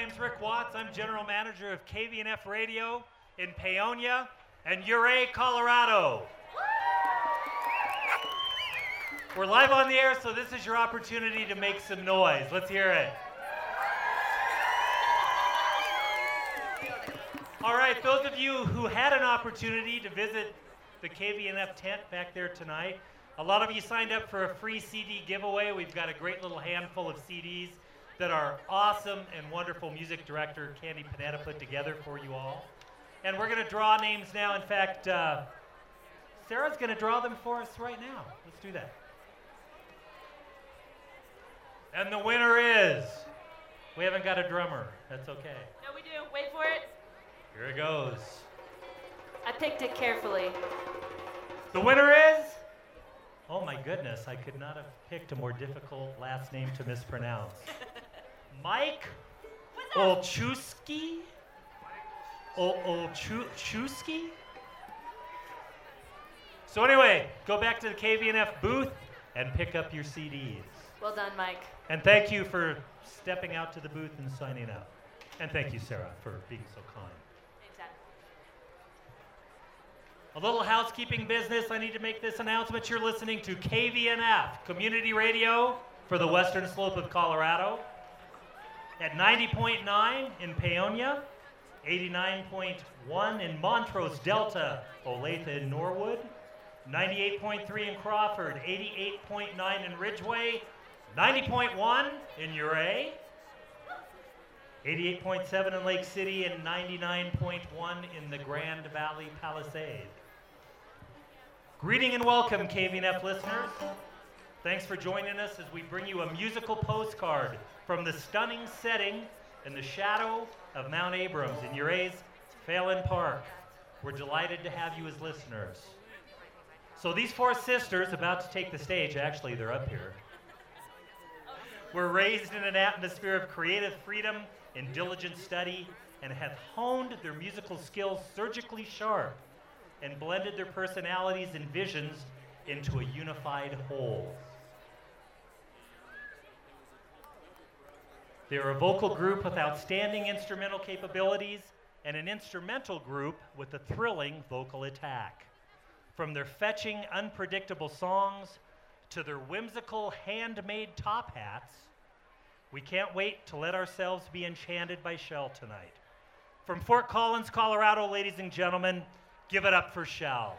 name's Rick Watts. I'm General Manager of KVNF Radio in Paonia and Ouray, Colorado. We're live on the air, so this is your opportunity to make some noise. Let's hear it. All right, those of you who had an opportunity to visit the KVNF tent back there tonight, a lot of you signed up for a free CD giveaway. We've got a great little handful of CDs that our awesome and wonderful music director, Candy Panetta, put together for you all. And we're going to draw names now. In fact, Sarah's going to draw them for us right now. Let's do that. And the winner is... We haven't got a drummer. That's okay. No, we do. Wait for it. Here it goes. I picked it carefully. The winner is... Oh my goodness, I could not have picked a more difficult last name to mispronounce. Mike Olszewski? Olszewski? So anyway, go back to the KVNF booth and pick up your CDs. Well done, Mike. And thank you for stepping out to the booth and signing up. And thank you, Sarah, for being so kind. Anytime. A little housekeeping business. I need to make this announcement. You're listening to KVNF, Community Radio for the Western Slope of Colorado, at 90.9 in Paonia, 89.1 in Montrose, Delta, Olathe, and Norwood, 98.3 in Crawford, 88.9 in Ridgeway, 90.1 in Ouray, 88.7 in Lake City, and 99.1 in the Grand Valley Palisade. Greeting and welcome, KVNF listeners. Thanks for joining us as we bring you a musical postcard from the stunning setting in the shadow of Mount Abrams in Ouray's Phelan Park. We're delighted to have you as listeners. So these four sisters about to take the stage, actually they're up here, were raised in an atmosphere of creative freedom and diligent study and have honed their musical skills surgically sharp and blended their personalities and visions into a unified whole. They're a vocal group with outstanding instrumental capabilities and an instrumental group with a thrilling vocal attack. From their fetching, unpredictable songs to their whimsical handmade top hats, we can't wait to let ourselves be enchanted by Shell tonight. From Fort Collins, Colorado, ladies and gentlemen, give it up for Shell.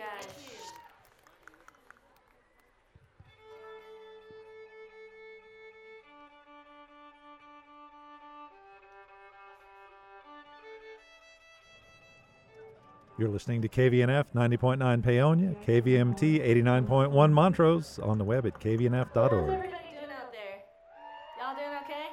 guys. You're listening to KVNF 90.9 Paonia, KVMT 89.1 Montrose, on the web at How's kvnf.org. everybody doing out there? Y'all doing okay?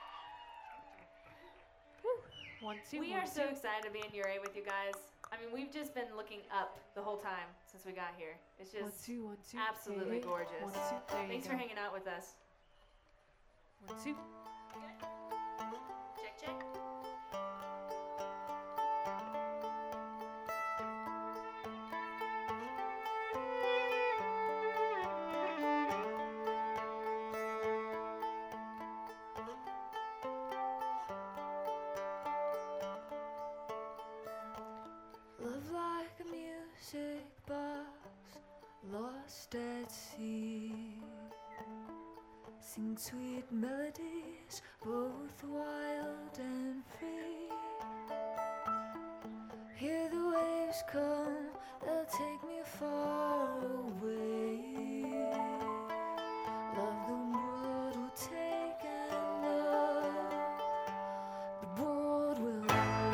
One, two, We one, are so two. excited to be in Uray with you guys. I mean, we've just been looking up the whole time since we got here. It's One, just two, one, two. absolutely Hey, gorgeous. One, two. There you Thanks go. for hanging out with us. One, two. Check, check. Love like a music box lost at sea. Sing sweet melodies, both wild and free. Hear the waves come, they'll take me far away. Love the world will take and love the world will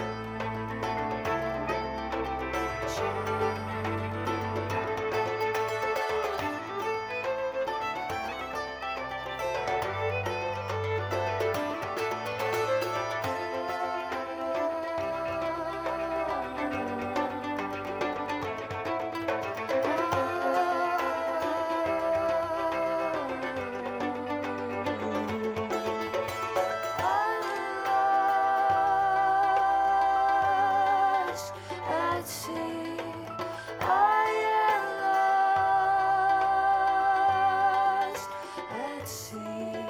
at sea. I am lost at sea.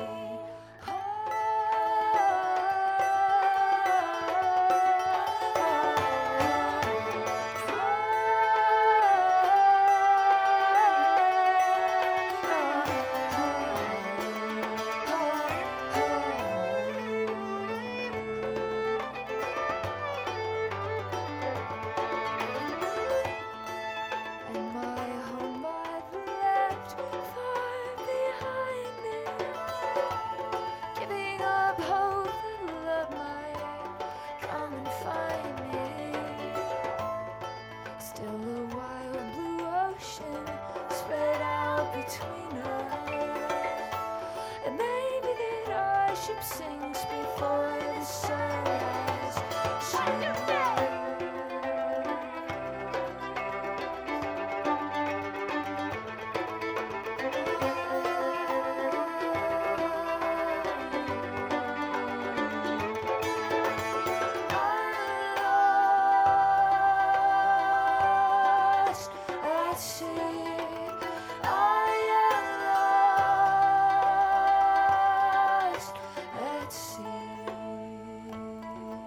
And my home I've left far behind me, giving up hope that love might come and find me. Still a wild blue ocean spread out between us, and maybe that our ship sinks before the sun has shone. Lost at sea. I am lost at sea.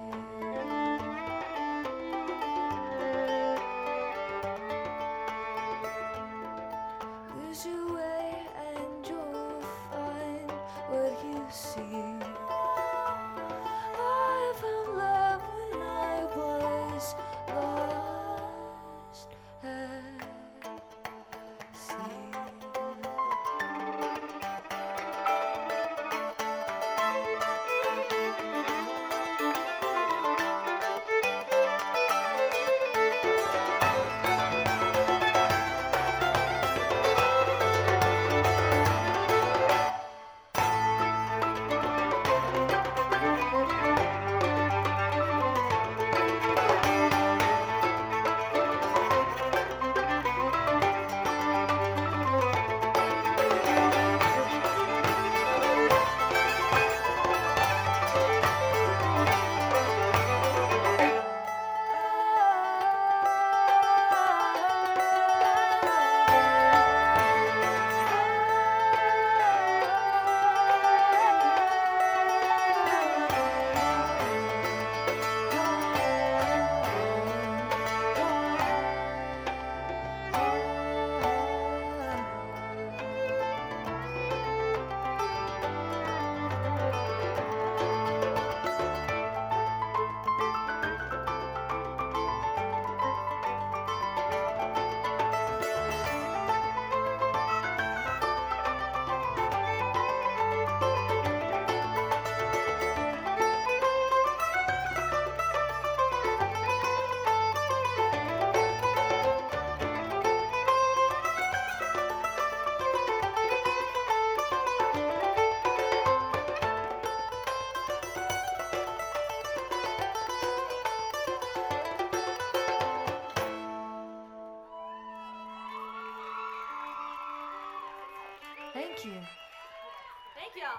you. Thank y'all.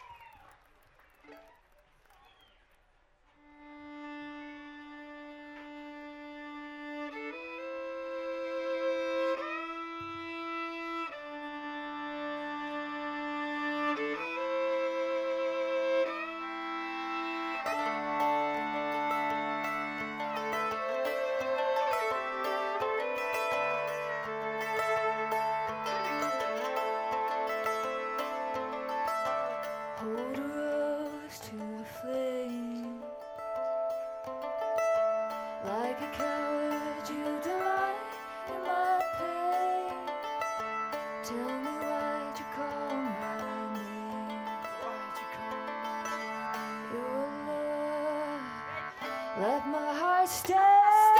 Hold a rose to the flame. Like a coward, you delight in my pain. Tell me why'd you call my name? Why'd you call my name? Your love, let my heart stay.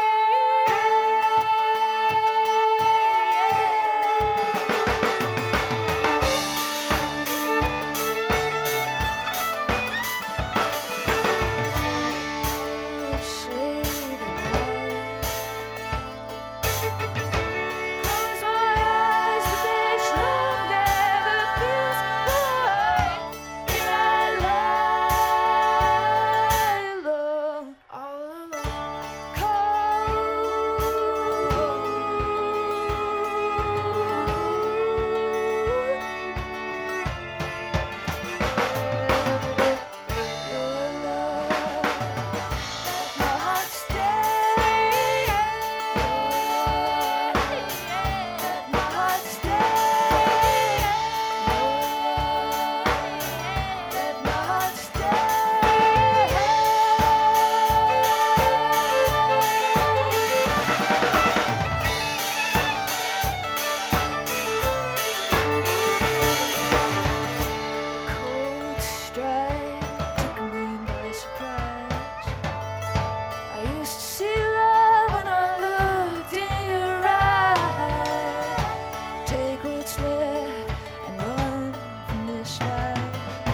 Cold strike took me by surprise. I used to see love when I looked in your eyes. Take what's left and run from this life.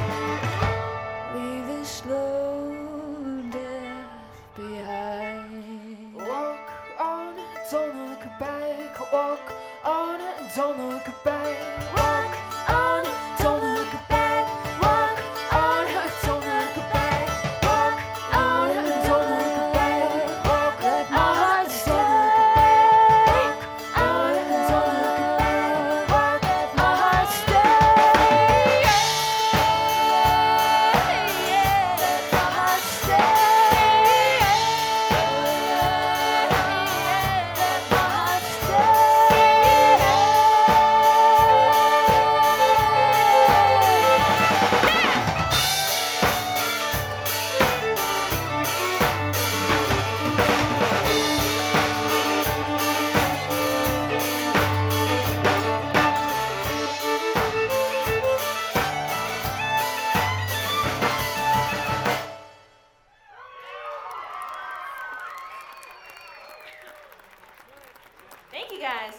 Leave this slow death behind. Walk on, don't look back. Walk on, don't look back. Walk on, don't look back. Walk on, don't look back. Walk on, don't look back. Walk Let my on, heart don't stay. look on, don't look back. Walk Let my heart stay. Let my heart stay. Let my heart Thank you guys.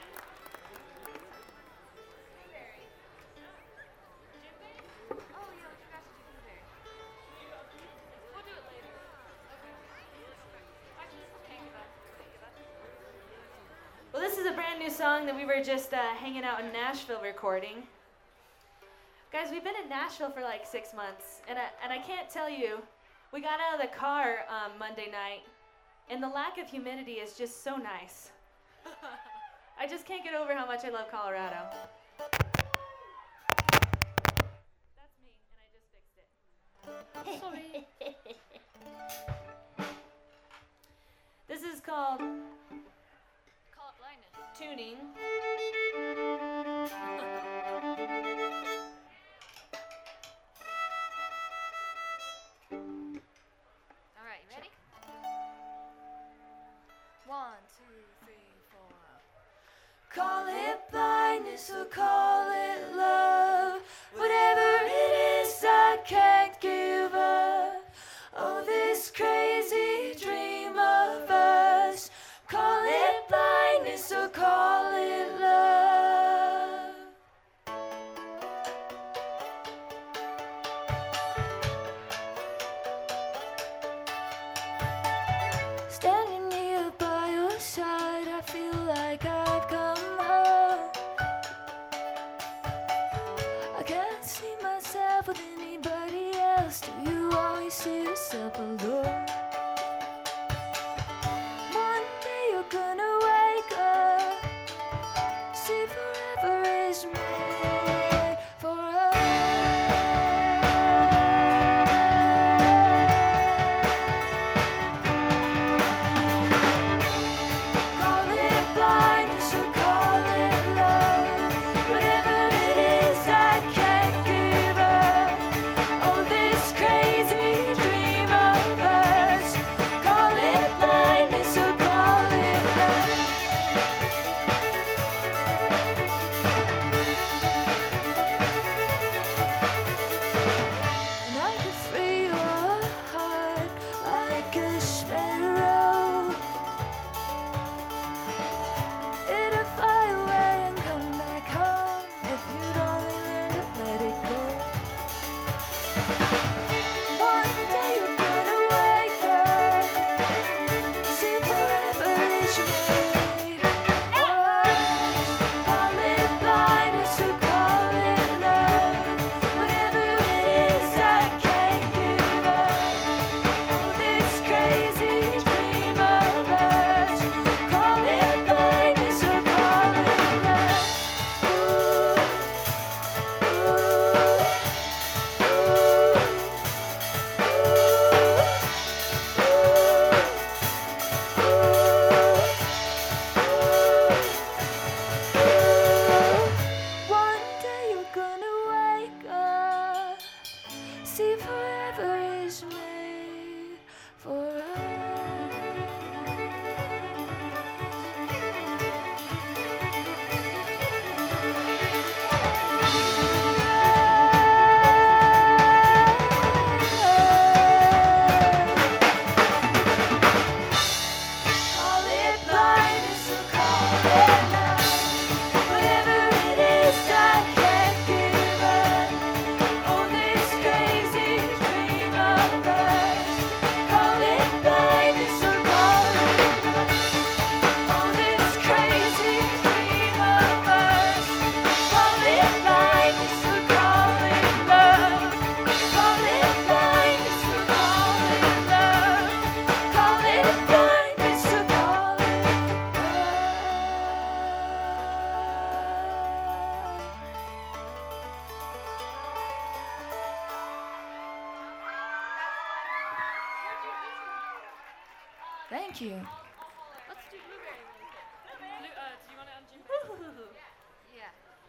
Well, this is a brand new song that we were just hanging out in Nashville recording. Guys, we've been in Nashville for like 6 months, and I can't tell you, we got out of the car Monday night, and the lack of humidity is just so nice. I just can't get over how much I love Colorado. That's me, and I just fixed it. Sorry. This is called Color blindness. Tuning. All right, ready? 1, 2, 3, 4. Call it blindness or call it love. Whatever it is, I can't give up. Oh, this crazy dream of us. Call it blindness or call it love. Standing here by your side, I feel like I've come home. Thank you. Let's do blueberry really quick. Do you want it on June? Yeah.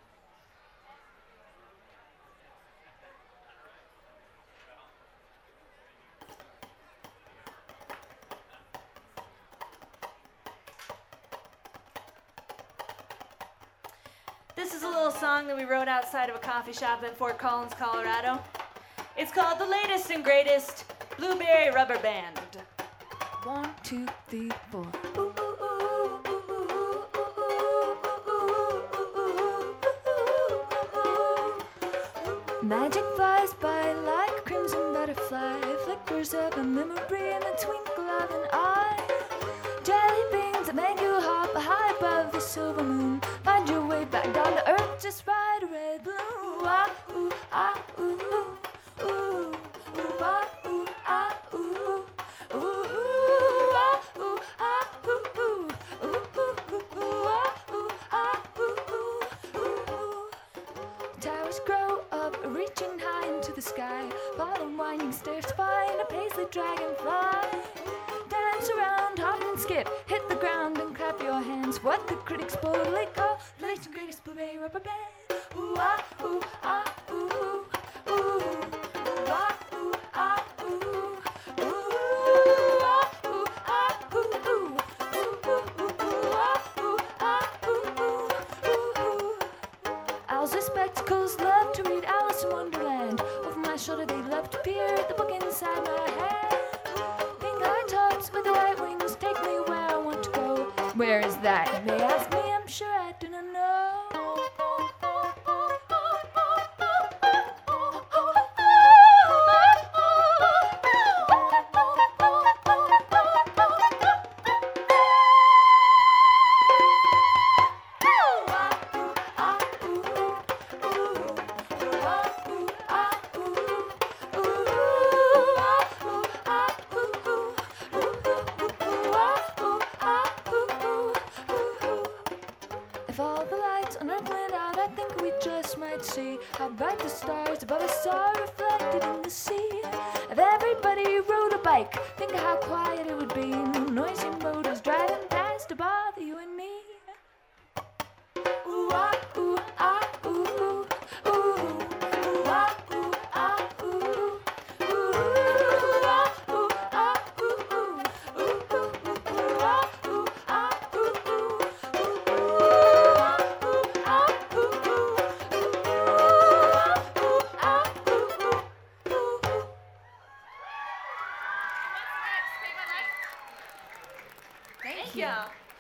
This is a little song that we wrote outside of a coffee shop in Fort Collins, Colorado. It's called The Latest and Greatest Blueberry Rubber Band. 1, 2, 3, 4. Magic flies by like a crimson butterfly, flickers of a memory in the twinkle of an eye. Jelly beans that make you hop high above the silver moon. Find your way back down to earth, just ride a red balloon. Ah, ooh, ah, ooh, ooh, ooh, ah, ooh, ah, ooh, ooh, ah, ooh, ah, ooh, ooh, ah, ooh, ah, ooh. Towers grow up, reaching high into the sky. Follow winding stairs to find a paisley dragonfly. Dance around, hop and skip, hit the ground and clap your hands. What the critics boldly call the latest and greatest blueberry rubber band. Ooh ah, ooh ah, ooh, ooh, ooh ah, ooh ah, ooh, ooh ah, ooh ah, ooh, ooh, ah, ooh ah, ooh, ooh. Owls with spectacles love to read Alice in Wonderland. Over my shoulder they love to peer at the book inside my hand. Pink-eyed tops with the white wings take me where I want to go. Where is that? You may ask me, I'm sure I do not know. If all the lights on Earth went out, I think we just might see how bright the stars above us are reflected in the sea. If everybody rode a bike, think of how quiet it would be. No noisy motors driving past to bother you and me. Ooh ah, ooh ah, ooh, ooh, ooh ah, ooh ah, ooh, ooh ah, ooh ah, ooh, ooh, ooh ah, ooh ah, ooh, Thank you.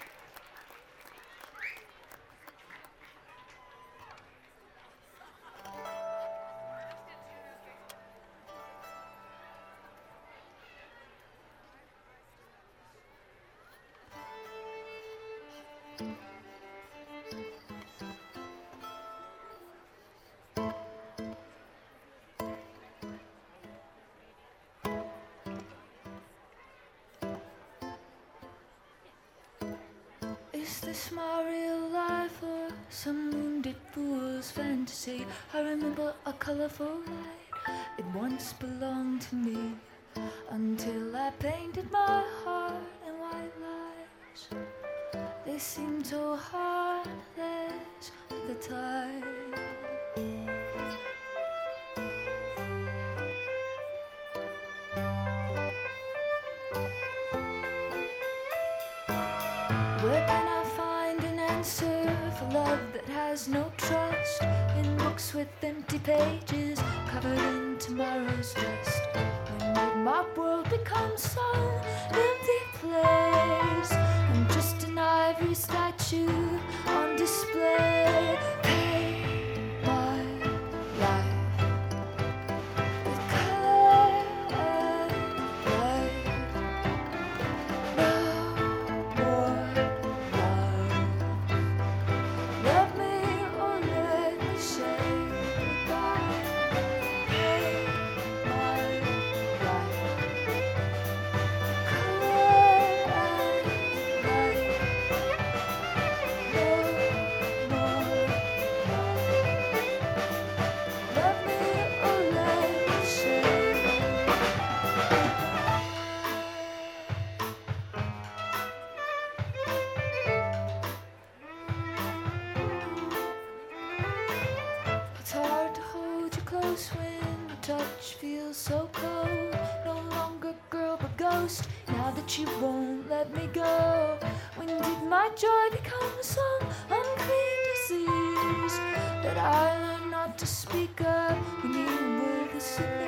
Is this my real life or some wounded fool's fantasy? I remember a colorful light, it once belonged to me, until I painted my heart in white lies. They seemed so heartless at the time. Where can I find an answer for love that has no trust? In books with empty pages covered in tomorrow's dust. When did my world become some empty place? I'm just an ivory statue on display. Paint my life with color and light. No more life. Love me or let me say goodbye. Paint my life. Color and light. No more life. close when the touch feels so cold. No longer girl but ghost, now that you won't let me go. When did my joy become a song? Unclean disease that I learned not to speak of when you were the singer.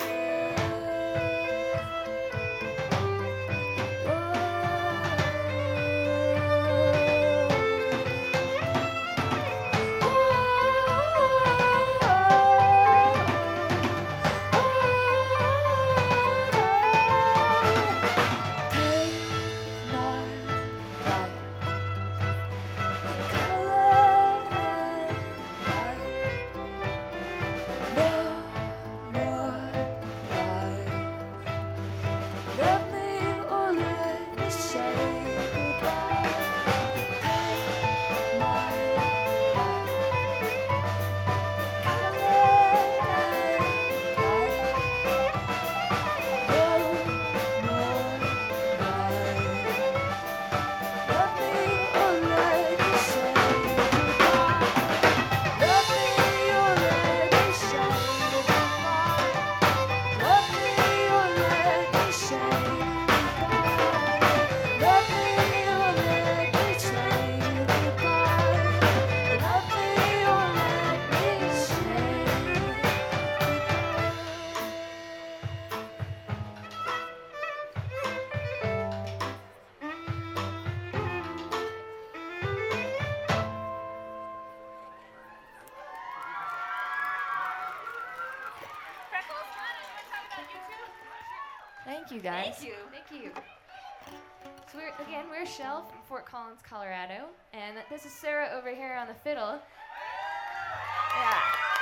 Thank you, guys. Thank you. Thank you. So we're Shell from Fort Collins, Colorado, and this is Sarah over here on the fiddle. Yeah.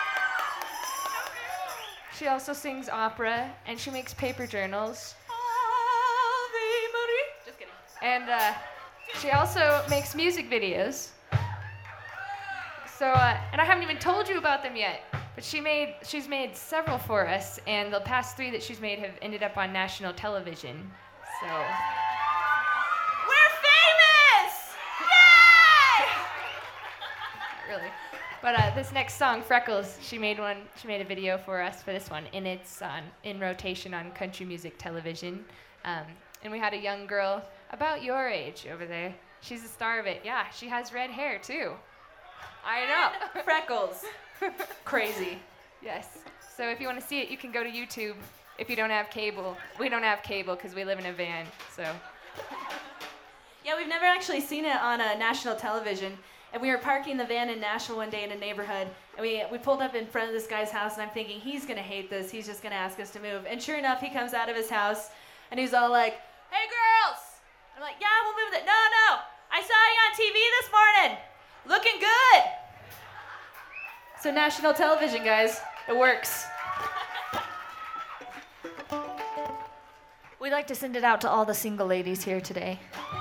She also sings opera, and she makes paper journals. Just kidding. And she also makes music videos. So, and I haven't even told you about them yet, but she's made several for us, and the past 3 that she's made have ended up on national television. So. We're famous! Yay! Not really. But this next song, Freckles, she made a video for us for this one, and it's in rotation on country music television. And we had a young girl about your age over there. She's the star of it. Yeah, she has red hair too. I know. Freckles. Crazy. Yes. So if you want to see it, you can go to YouTube. If you don't have cable, we don't have cable because we live in a van. So. Yeah, we've never actually seen it on national television. And we were parking the van in Nashville one day in a neighborhood, and we pulled up in front of this guy's house, and I'm thinking, he's going to hate this. He's just going to ask us to move. And sure enough, he comes out of his house, and he's all like, "Hey, girls!" I'm like, "Yeah, we'll move it." No. I saw you on TV this morning. Looking good. So national television, guys. It works. We'd like to send it out to all the single ladies here today.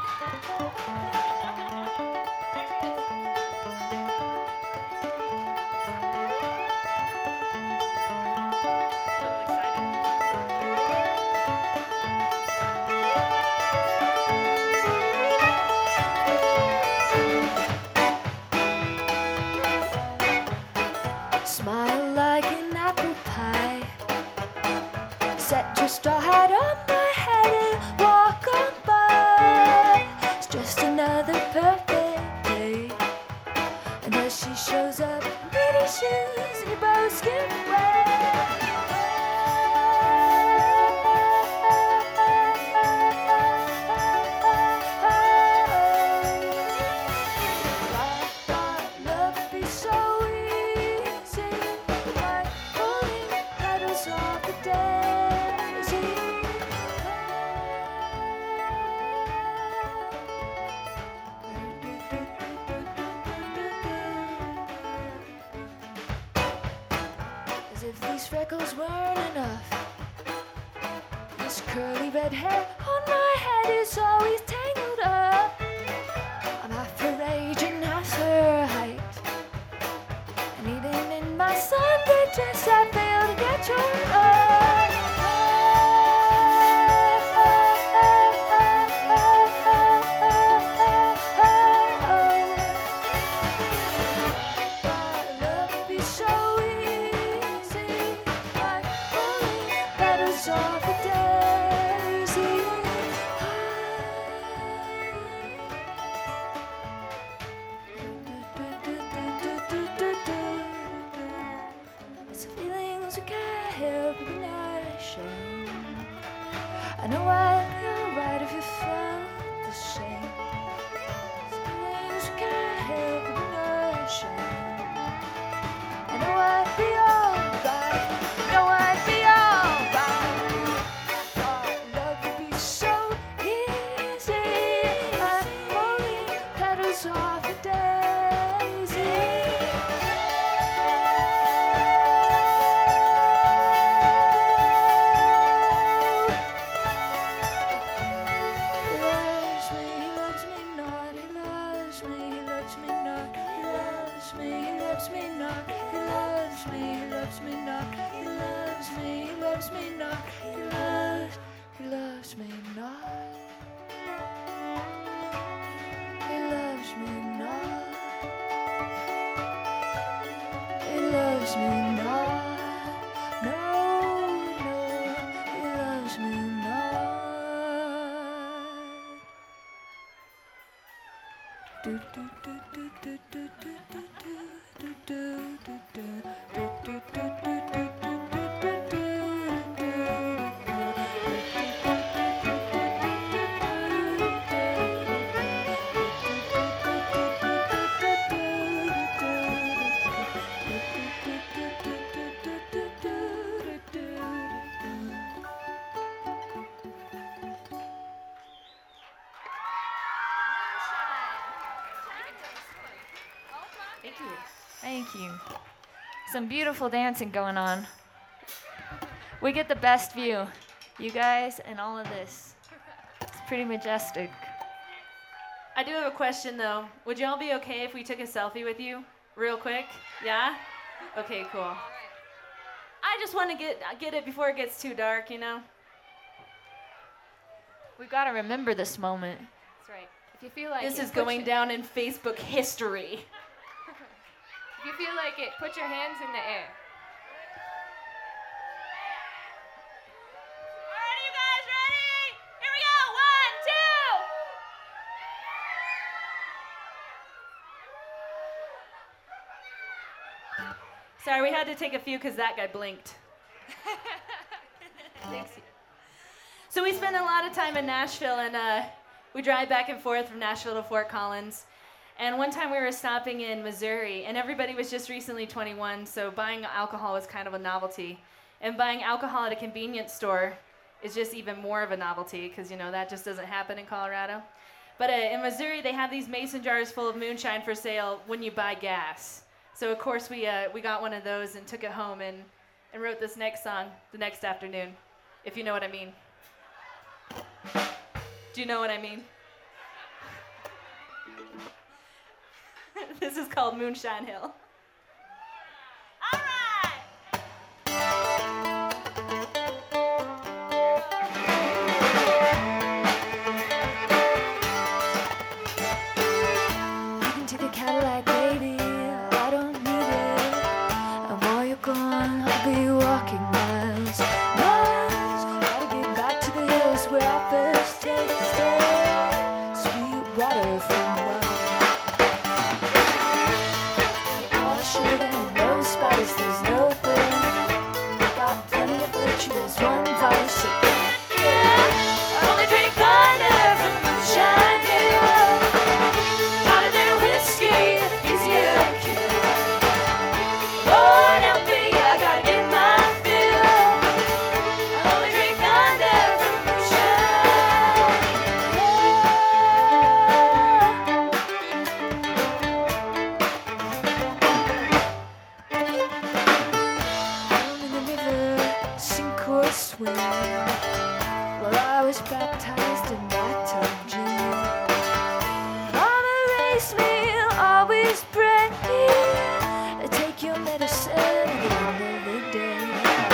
Smile like an apple pie. Set your straw hat on my head and walk on by. It's just another perfect day. And as she shows up, pretty shoes and your bow skin love be so easy, like pulling petals off the daisy. As if these freckles weren't enough, this curly red hair on my head is always tangled up. I'm half her age and half her height, and even in my Sunday dress I fail to get your eye. Love be so easy, I know I'd be alright if you felt the same. Some things you can't help but nourishing. I know I'd be alright. I know I'd be alright. Thought love would be so easy. Like falling petals off a daisy. He loves me not, he loves me not, he loves me not, he loves me not, he loves me not, he loves me not, he loves me not, he loves me not, no, he loves me not. Do do do do do do do do do do do do do Thank you. Some beautiful dancing going on. We get the best view. You guys and all of this. It's pretty majestic. I do have a question though. Would y'all be okay if we took a selfie with you real quick? Yeah? Okay, cool. I just want to get it before it gets too dark, you know? We've got to remember this moment. That's right. If you feel like This it, is put going your- down in Facebook history. If you feel like it, put your hands in the air. Alright, you guys ready? Here we go. 1, 2. Sorry, we had to take a few because that guy blinked. So we spend a lot of time in Nashville, and we drive back and forth from Nashville to Fort Collins. And one time we were stopping in Missouri, and everybody was just recently 21, so buying alcohol was kind of a novelty. And buying alcohol at a convenience store is just even more of a novelty, because, you know, that just doesn't happen in Colorado. But in Missouri, they have these mason jars full of moonshine for sale when you buy gas. So, of course, we got one of those and took it home and wrote this next song the next afternoon, if you know what I mean. Do you know what I mean? This is called Moonshine Hill. All right! You can take a Cadillac, baby. I don't need it. And while you're gone, I'll be walking miles, miles. Gotta get back to the hills where I first tasted sweet water from well. Water sugar and no spice, there's no thing. Got plenty of virtue, there's one vice. Yeah, I only drink thunder from moonshine hill. Not a little whiskey, easier to kill. Lord help me, I gotta get my fill. I only drink thunder from moonshine hill. Down in the river, sink or swim. Well, I was baptized in bathtub gin. Mama raised me, always pray. Take your medicine at the end of the day.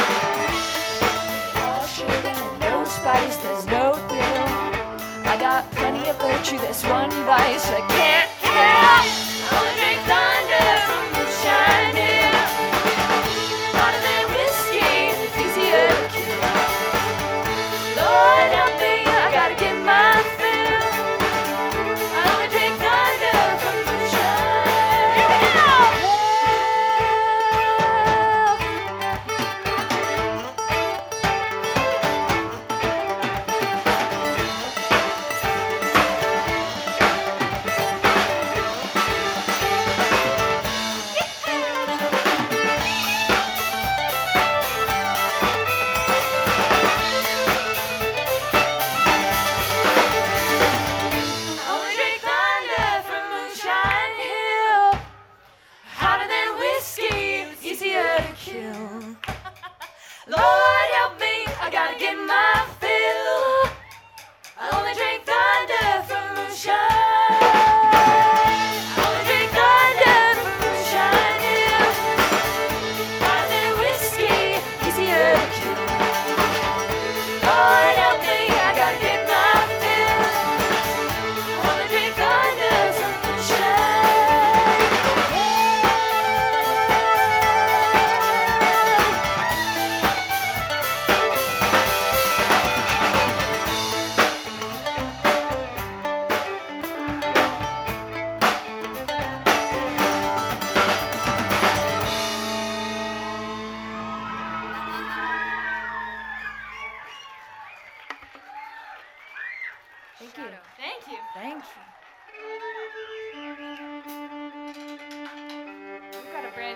All sugar and no spice, there's no thrill. I got plenty of virtue, there's one vice I can't help. I wanna drink thunder from moonshine hill. Hotter than whiskey, it's easier to kill. Lord help me, I gotta get my fill. I only drink thunder from moonshine. Here we go!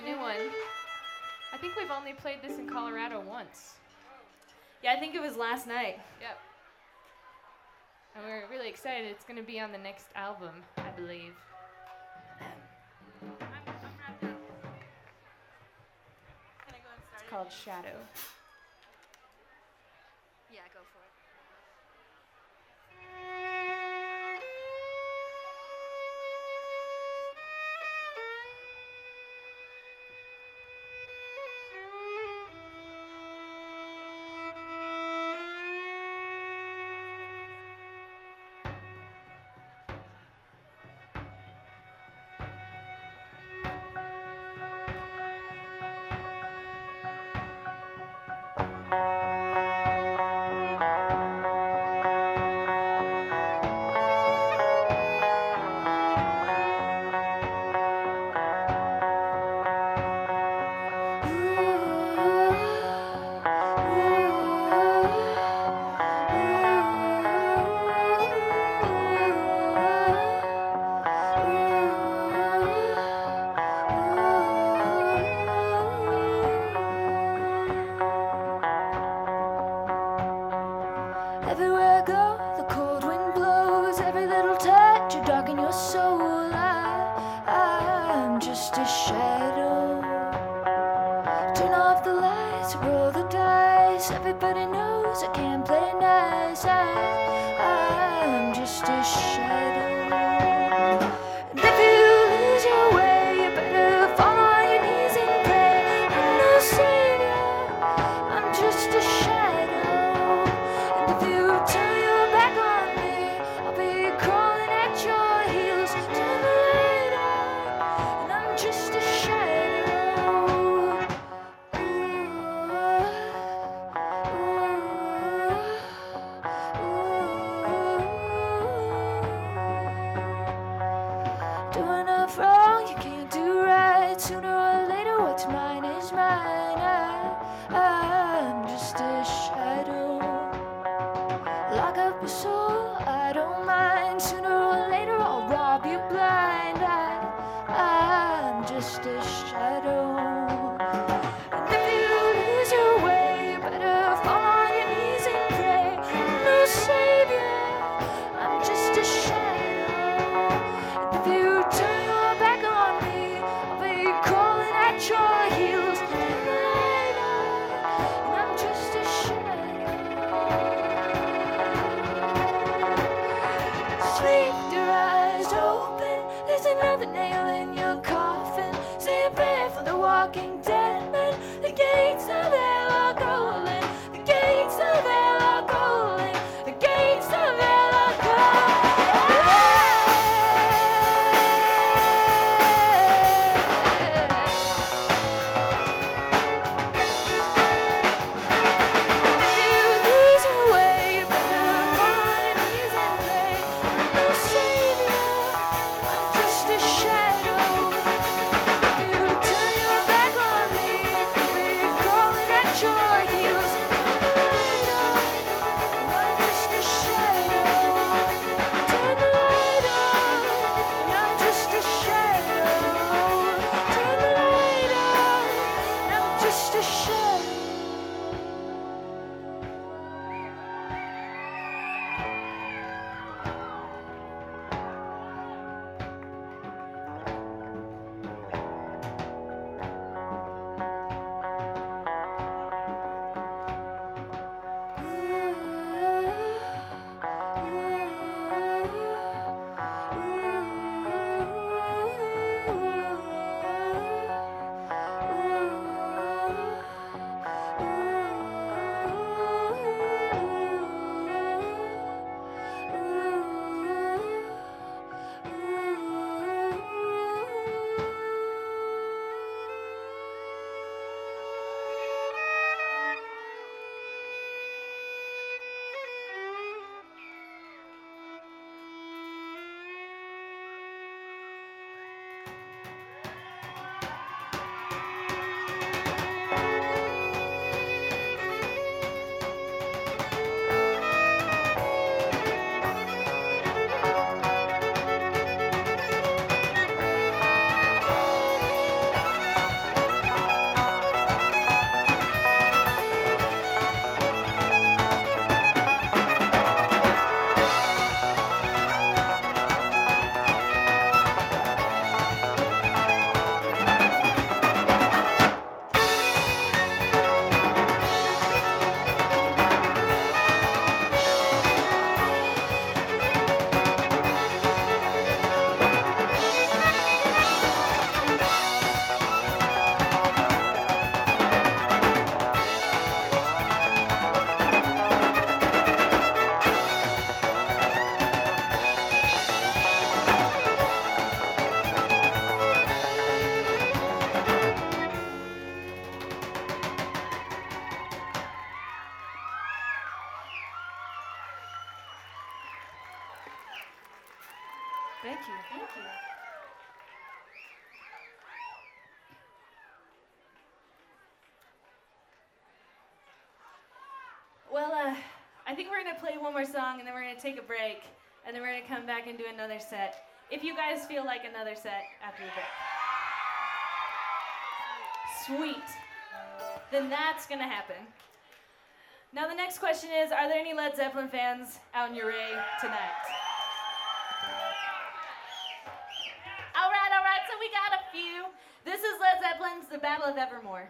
new one. I think we've only played this in Colorado once. Yeah, I think it was last night. Yep. And we're really excited. It's going to be on the next album, I believe. It's called Shadow. Yeah, go for it. Everywhere I go, the cold wind blows. Every little touch, you darken your soul. I'm just a shadow. Turn off the lights, roll the dice. Everybody knows I can't play nice. I'm just a shadow. And if you lose your way, you better fall on your knees and pray. I'm no savior, I'm just a shadow. And if you turn your back on me, I'll be crawling at your heels. Turn the light on, and I'm just a shadow. Do enough wrong, you can't do right. Sooner or later, what's mine is mine. I'm just a shadow. Lock up your soul, I don't mind. Sooner or later, I'll rob you blind. I'm just a shadow. And if you lose your way, you better fall on your knees and pray. I'm no savior, I'm just a shadow. And if you turn your back on me, I'll be crawling at your heels. Turn the light on, and I'm just a shadow. Sleep your eyes open. There's another nail in your coffin. Say a prayer for the walking dead men. The gates of hell are calling. The gates of hell are calling. The gates of hell are If you lose your way, you better fall on your knees and pray. I'm no savior, I'm just a shadow. If you turn your back on me, I'll be crawling at Well, I think we're gonna play one more song and then we're gonna take a break and then we're gonna come back and do another set. If you guys feel like another set after the break. Sweet. Then that's gonna happen. Now the next question is, are there any Led Zeppelin fans out in Uray tonight? All right, so we got a few. This is Led Zeppelin's The Battle of Evermore.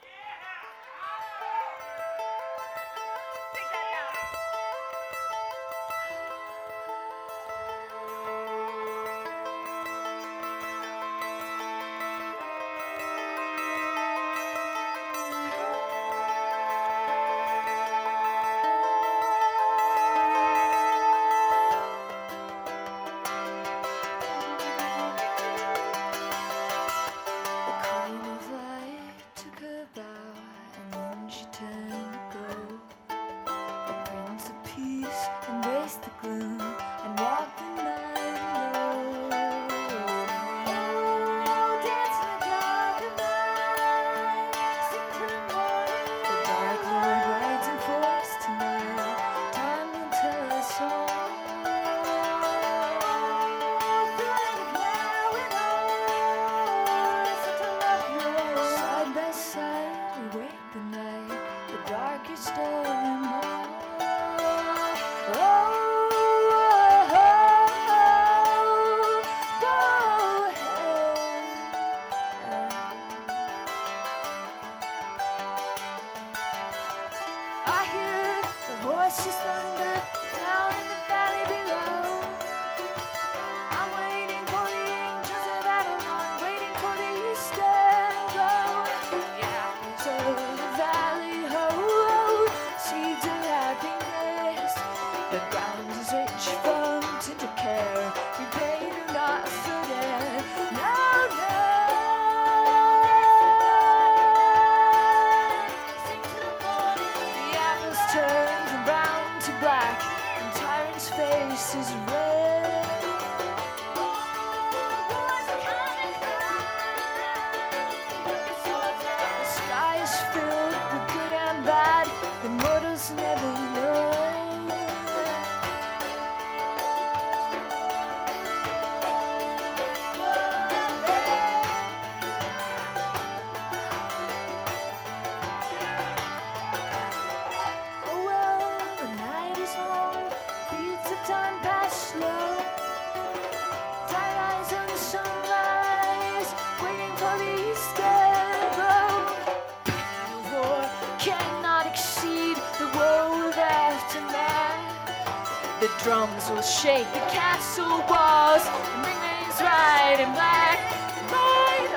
Drums will shake the castle walls and bring things right and black. Right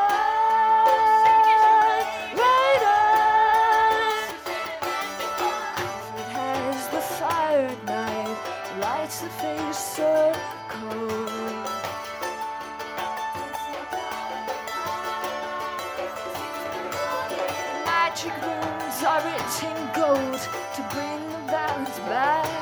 on, right on. It has the fire at night, lights the face so cold. Magic runes are written in gold to bring the balance back.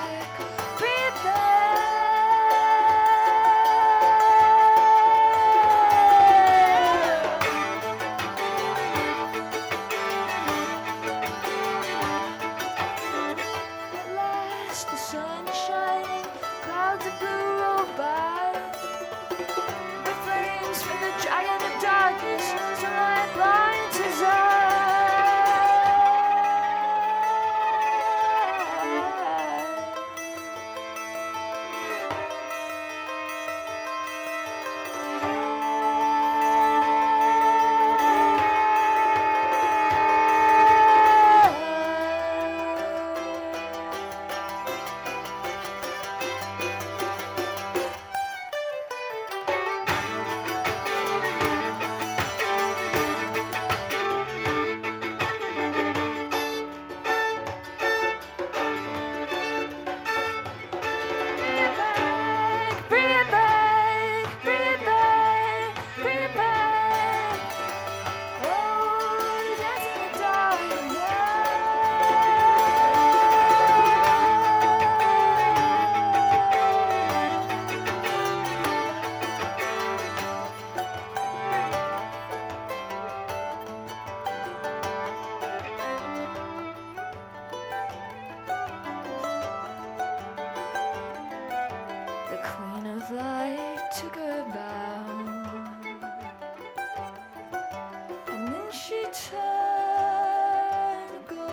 time to go.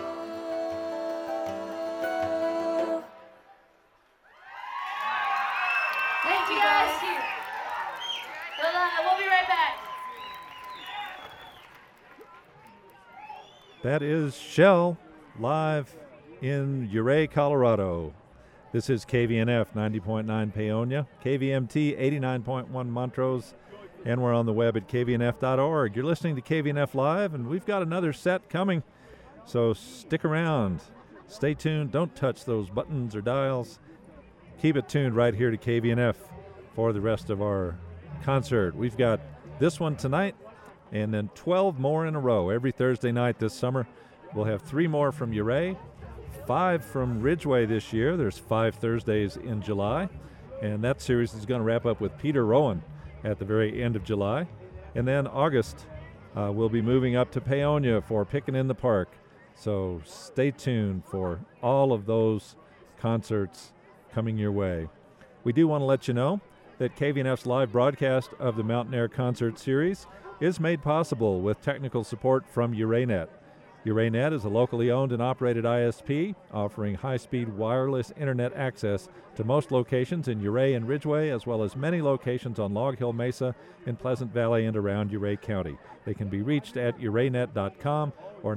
Thank you guys. We'll be right back. That is Shell live in Ouray, Colorado. This is KVNF 90.9 Paonia, KVMT 89.1 Montrose, and we're on the web at kvnf.org. You're listening to KVNF Live, and we've got another set coming, so stick around. Stay tuned. Don't touch those buttons or dials. Keep it tuned right here to KVNF for the rest of our concert. We've got this one tonight, and then 12 more in a row every Thursday night this summer. We'll have 3 more from Ouray, 5 from Ridgeway this year. There's 5 Thursdays in July, and that series is going to wrap up with Peter Rowan at the very end of July. And then August, we'll be moving up to Paonia for Pickin' in the Park. So stay tuned for all of those concerts coming your way. We do want to let you know that KVNF's live broadcast of the Mountain Air Concert Series is made possible with technical support from UrayNet. UrayNet is a locally owned and operated ISP offering high-speed wireless internet access to most locations in Ouray and Ridgeway, as well as many locations on Log Hill Mesa in Pleasant Valley and around Ouray County. They can be reached at uraynet.com or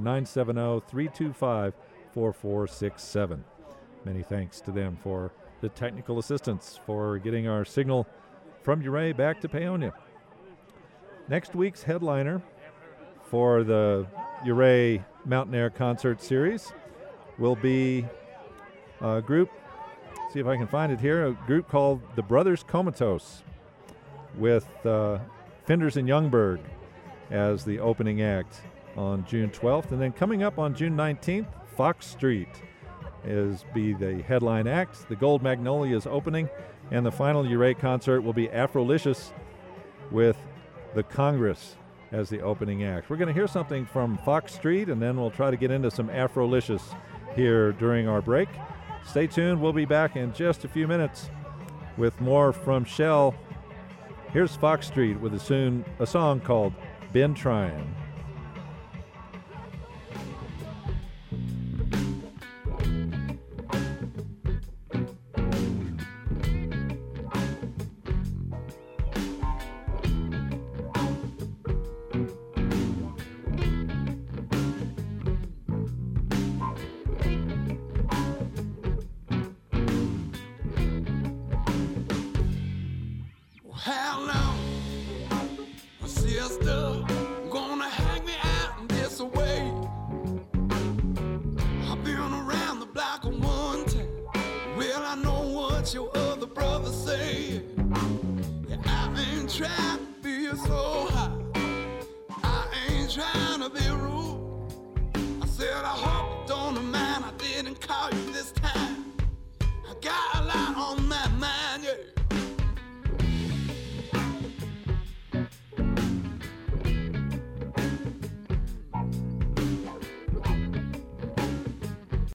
970-325-4467. Many thanks to them for the technical assistance for getting our signal from Ouray back to Paonia. Next week's headliner for the Ouray Mountain Air Concert Series will be a group, see if I can find it here, a group called the Brothers Comatose with Finders and Youngberg as the opening act on June 12th. And then coming up on June 19th, Fox Street be the headline act. The Gold Magnolia is opening, and the final Ouray concert will be Afrolicious with the Congress as the opening act. We're going to hear something from Fox Street, and then we'll try to get into some Afrolicious here during our break. Stay tuned. We'll be back in just a few minutes with more from Shell. Here's Fox Street with a song called Been Trying. How long, sister, gonna hang me out in this way? I've been around the block one time. Well, I know what your other brother said. Yeah, I ain't trying to be so high. I ain't trying